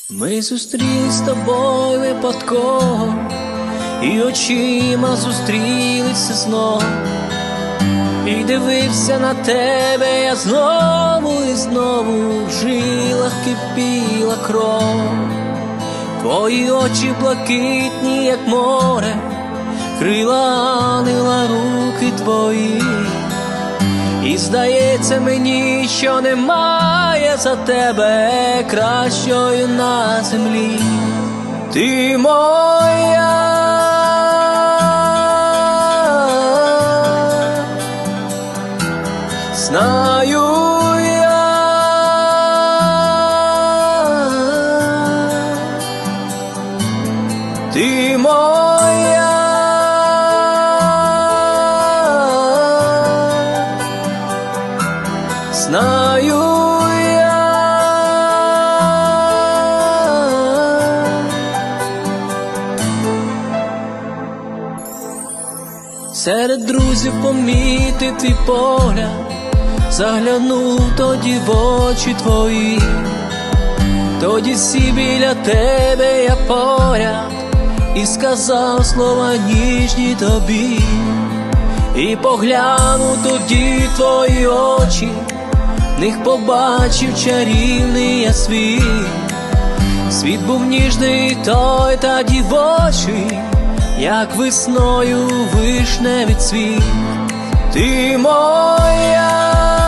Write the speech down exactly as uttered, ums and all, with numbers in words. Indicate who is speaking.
Speaker 1: Ми зустрілись з тобою випадково, і очима зустрілися знов. І дивився на тебе я знову і знову, в жилах кипіла кров. Твої очі блакитні, як море, крила ангела руки твої. І здається мені, що немає за тебе кращої на землі. Ти моя, знаю я, ти моя, знаю я. Серед друзів помітив твій погляд, заглянув тоді в очі твої. Тоді сів біля тебе я поряд і сказав слова ніжні тобі. І поглянув тоді в твої очі, в них побачив чарівний я світ. Світ був ніжний той та дівочий, як весною вишневий цвіт. Ти моя,